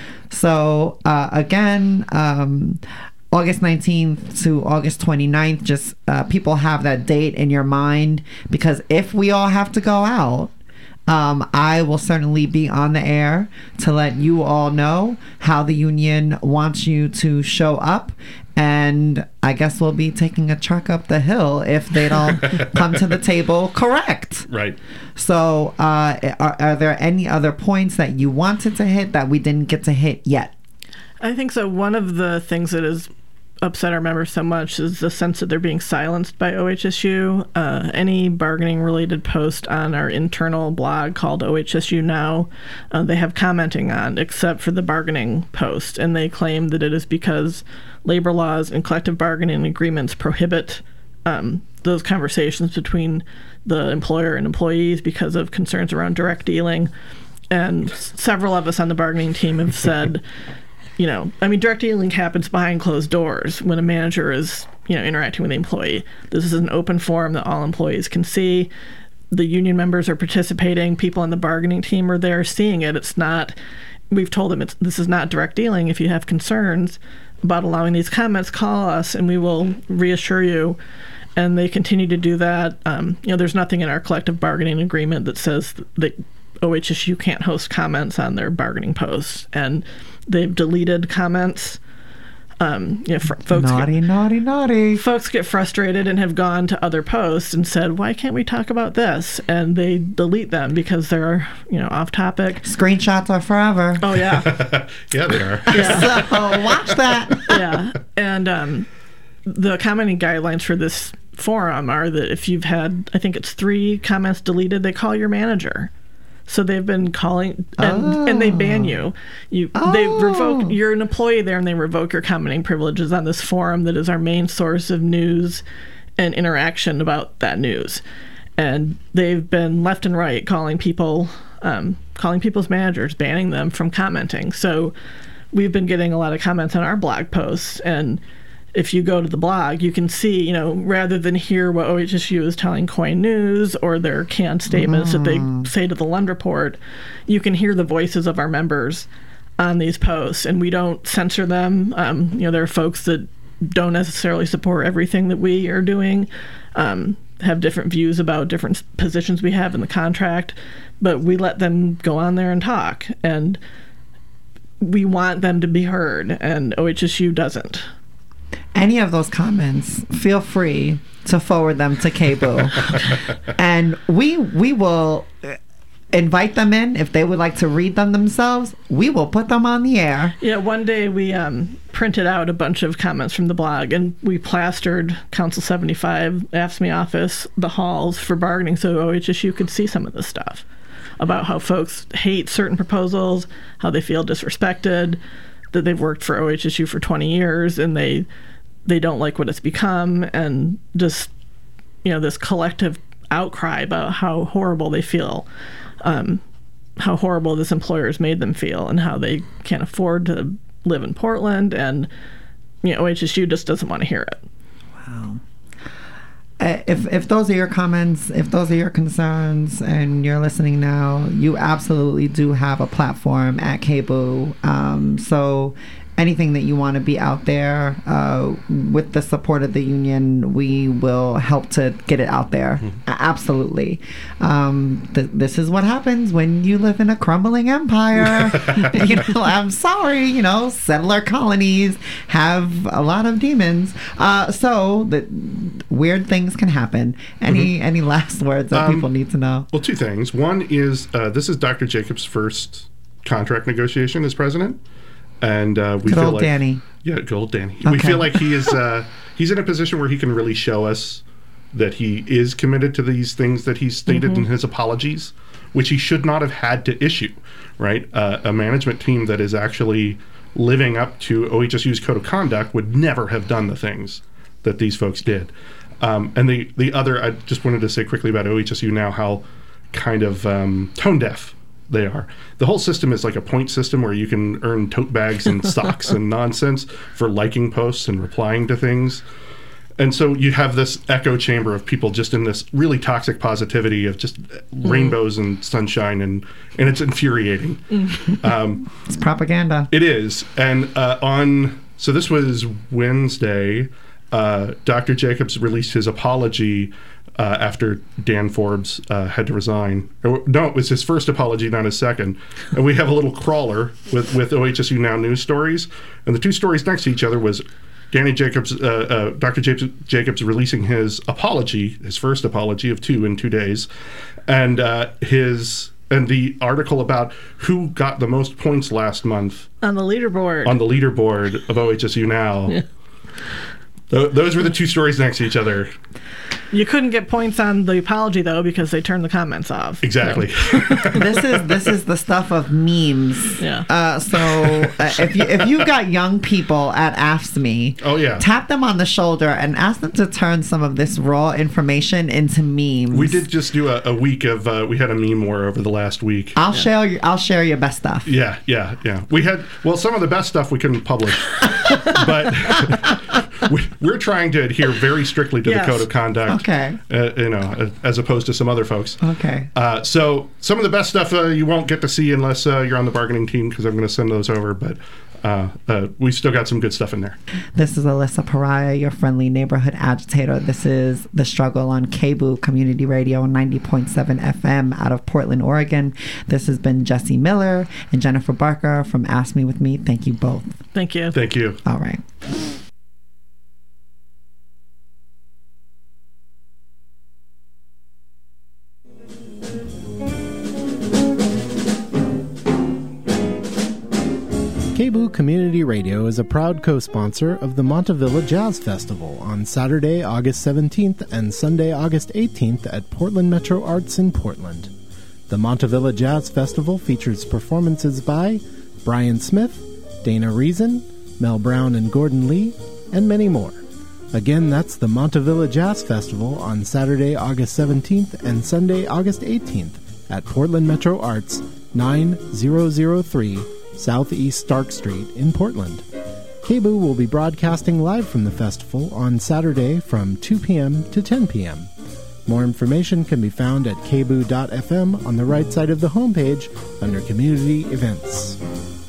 So uh, again, um, August nineteenth to August twenty-ninth, just uh, people have that date in your mind, because if we all have to go out, Um, I will certainly be on the air to let you all know how the union wants you to show up. And I guess we'll be taking a truck up the hill if they don't come to the table correct. Right. So uh, are, are there any other points that you wanted to hit that we didn't get to hit yet? I think so. One of the things that has upset our members so much is the sense that they're being silenced by O H S U. Uh, any bargaining related post on our internal blog called O H S U Now, uh, they have commenting on, except for the bargaining post. And they claim that it is because labor laws and collective bargaining agreements prohibit um, those conversations between the employer and employees because of concerns around direct dealing. And several of us on the bargaining team have said, you know, I mean, direct dealing happens behind closed doors when a manager is, you know, interacting with the employee. This is an open forum that all employees can see. The union members are participating. People on the bargaining team are there seeing it. It's not, we've told them it's, this is not direct dealing. If you have concerns about allowing these comments, call us and we will reassure you. And they continue to do that. Um, you know, there's nothing in our collective bargaining agreement that says that O H S U can't host comments on their bargaining posts. And they've deleted comments. Um, you know, fr- folks naughty, get, naughty, naughty. Folks get frustrated and have gone to other posts and said, "Why can't we talk about this?" And they delete them because they're, you know, off topic. Screenshots are forever. Oh yeah, Yeah, they are. yeah, So watch that. yeah. And um, the commenting guidelines for this forum are that if you've had, I think it's three comments deleted, they call your manager. So they've been calling, and, Oh. and they ban you. You Oh. they revoke. You're an employee there, and they revoke your commenting privileges on this forum that is our main source of news and interaction about that news. And they've been left and right calling people, um, calling people's managers, banning them from commenting. So we've been getting a lot of comments on our blog posts, and if you go to the blog, you can see, you know, rather than hear what O H S U is telling Coin News or their canned statements mm. that they say to the Lund Report, you can hear the voices of our members on these posts, and we don't censor them. Um, you know, there are folks that don't necessarily support everything that we are doing, um, have different views about different positions we have in the contract, but we let them go on there and talk, and we want them to be heard, and O H S U doesn't. Any of those comments, feel free to forward them to K B O O. And we we will invite them in. If they would like to read them themselves, we will put them on the air. Yeah, one day we um, printed out a bunch of comments from the blog, and we plastered Council seventy-five, AFSCME office, the halls for bargaining so O H S U could see some of this stuff about how folks hate certain proposals, how they feel disrespected, that they've worked for O H S U for twenty years and they they don't like what it's become, and just, you know, this collective outcry about how horrible they feel, um, how horrible this employer has made them feel, and how they can't afford to live in Portland, and, you know, O H S U just doesn't want to hear it. Wow. Uh, if if those are your comments, if those are your concerns, and you're listening now, you absolutely do have a platform at K B O O. Um, so anything that you want to be out there, uh, with the support of the union, we will help to get it out there. Mm-hmm. Absolutely. Um, th- this is what happens when you live in a crumbling empire. You know, I'm sorry, you know, settler colonies have a lot of demons. Uh, so the weird things can happen. Any mm-hmm. any last words that um, people need to know? Well, two things. One is uh, this is Doctor Jacobs' first contract negotiation as president. And uh, we good feel old like, Danny. Yeah, good old Danny. Okay. We feel like he is uh, he's in a position where he can really show us that he is committed to these things that he's stated mm-hmm. in his apologies, which he should not have had to issue, right? Uh, a management team that is actually living up to O H S U's code of conduct would never have done the things that these folks did. Um, and the, the other, I just wanted to say quickly about O H S U now, how kind of um, tone deaf they are. The whole system is like a point system where you can earn tote bags and socks and nonsense for liking posts and replying to things. And so you have this echo chamber of people just in this really toxic positivity of just mm. rainbows and sunshine, and, and it's infuriating. Mm. Um, it's propaganda. It is. And uh, on, so this was Wednesday, uh, Doctor Jacobs released his apology Uh, after Dan Forbes uh, had to resign. No, it was his first apology, not his second. And we have a little crawler with, with O H S U Now news stories. And the two stories next to each other was Danny Jacobs, uh, uh, Doctor Jacobs, Jacobs releasing his apology, his first apology of two in two days, and uh, his and the article about who got the most points last month on the leaderboard on the leaderboard of O H S U Now. Yeah. Th- those were the two stories next to each other. You couldn't get points on the apology though because they turned the comments off. Exactly. So. this is this is the stuff of memes. Yeah. Uh, so uh, if you if you've got young people at A F S M E, oh yeah, tap them on the shoulder and ask them to turn some of this raw information into memes. We did just do a, a week of uh, we had a meme war over the last week. I'll yeah. share your, I'll share your best stuff. Yeah, yeah, yeah. We had well some of the best stuff we couldn't publish, but we, we're trying to adhere very strictly to yes. the code of conduct. Okay. Uh, you know, as opposed to some other folks. Okay. Uh, so some of the best stuff uh, you won't get to see unless uh, you're on the bargaining team, because I'm going to send those over. But uh, uh, we've still got some good stuff in there. This is Alyssa Pariah, your friendly neighborhood agitator. This is The Struggle on K B O O Community Radio ninety point seven F M out of Portland, Oregon. This has been Jesse Miller and Jennifer Barker from Ask Me With Me. Thank you both. Thank you. Thank you. All right. K B O O Community Radio is a proud co-sponsor of the Montevilla Jazz Festival on Saturday, August seventeenth and Sunday, August eighteenth at Portland Metro Arts in Portland. The Montevilla Jazz Festival features performances by Brian Smith, Dana Reason, Mel Brown and Gordon Lee, and many more. Again, that's the Montevilla Jazz Festival on Saturday, August seventeenth and Sunday, August eighteenth at Portland Metro Arts, nine thousand three Southeast Stark Street in Portland. K B O O will be broadcasting live from the festival on Saturday from two p.m. to ten p.m. More information can be found at k b o o dot f m on the right side of the homepage under Community Events.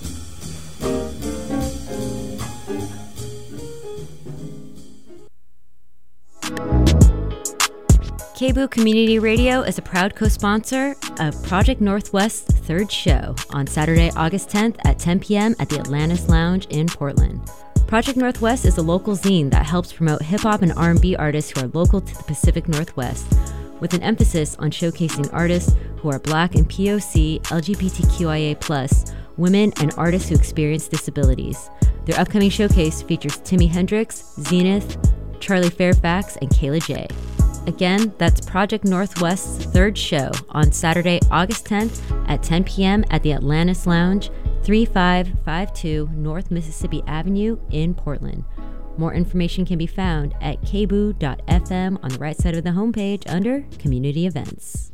K B O O Community Radio is a proud co-sponsor of Project Northwest's third show on Saturday, August tenth at ten p.m. at the Atlantis Lounge in Portland. Project Northwest is a local zine that helps promote hip-hop and R and B artists who are local to the Pacific Northwest, with an emphasis on showcasing artists who are Black and P O C, L G B T Q I A plus, women, and artists who experience disabilities. Their upcoming showcase features Timmy Hendrix, Zenith, Charlie Fairfax, and Kayla J. Again, that's Project Northwest's third show on Saturday, August tenth at ten p.m. at the Atlantis Lounge, thirty-five fifty-two North Mississippi Avenue in Portland. More information can be found at k b o o dot f m on the right side of the homepage under Community Events.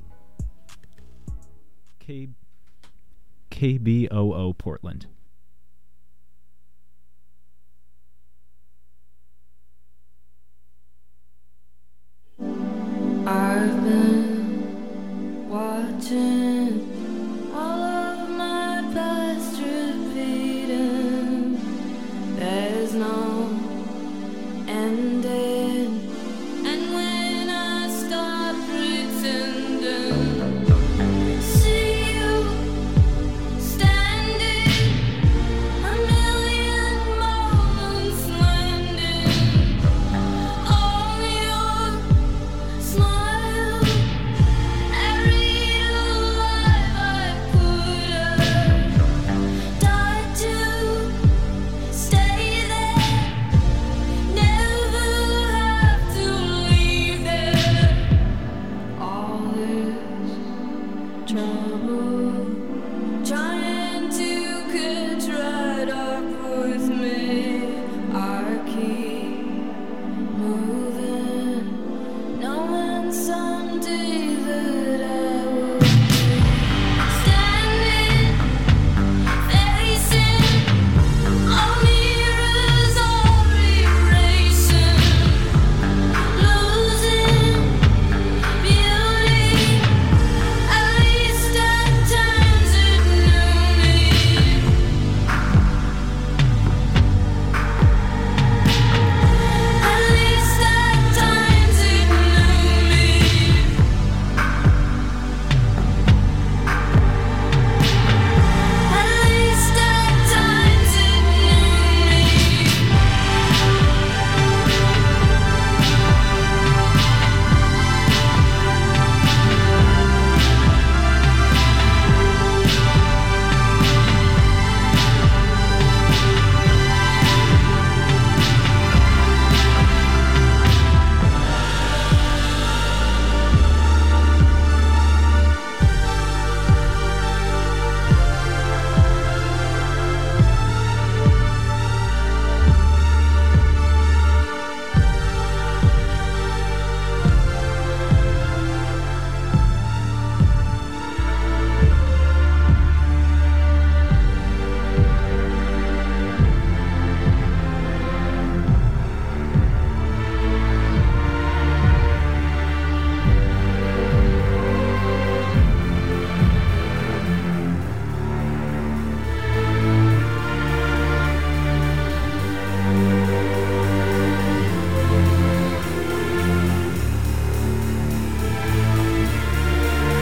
K- KBOO Portland. I've been watching all of my past repeating. trouble, trying to catch right up with me. I keep moving, knowing someday